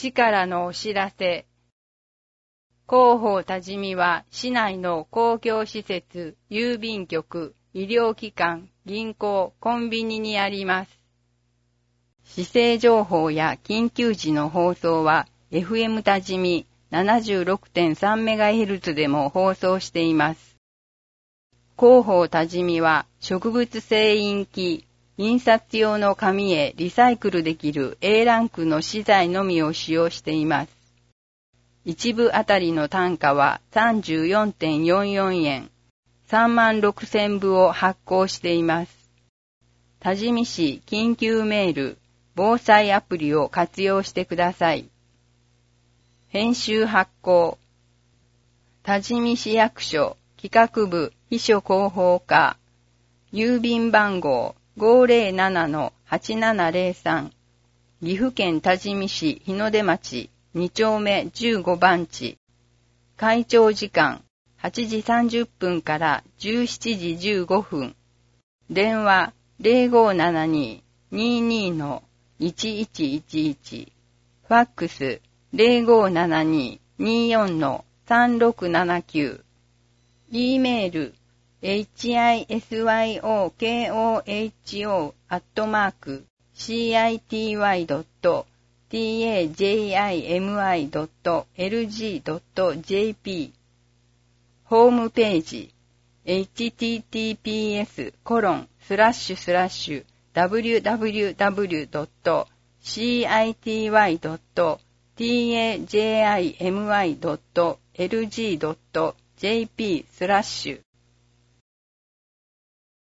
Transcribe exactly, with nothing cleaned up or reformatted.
市からのお知らせ。広報多治見は市内の公共施設、郵便局、医療機関、銀行、コンビニにあります。市政情報や緊急時の放送は エフエム 多治見 ななじゅうろくてんさんメガヘルツ でも放送しています。広報多治見は植物性インキ、印刷用の紙へリサイクルできる エー ランクの資材のみを使用しています。一部あたりの単価は さんじゅうよんてんよんよんえん、さんまんろくせんぶを発行しています。多治見市緊急メール、防災アプリを活用してください。編集発行。多治見市役所企画部秘書広報課、郵便番号 ごーぜろななのはちななぜろさん、岐阜県多治見市日の出町に丁目じゅうごばんち。開庁時間はちじさんじゅっぷんからじゅうしちじじゅうごふん。電話 ゼロごーななにーにーにーのいちいちいちいち。ファックス ゼロごーななにーにーよんのさんろくななきゅう。E メール エイチアイエスワイオーケーオーエイチオー アットマーク シーアイティーワイドットタジミドットエルジードットジェーピー ホームページ エイチティーティーピーエスコロンスラッシュスラッシュダブリューダブリューダブリュードットシーアイティーワイドットタジミドットエルジードットジェーピー スラッシュ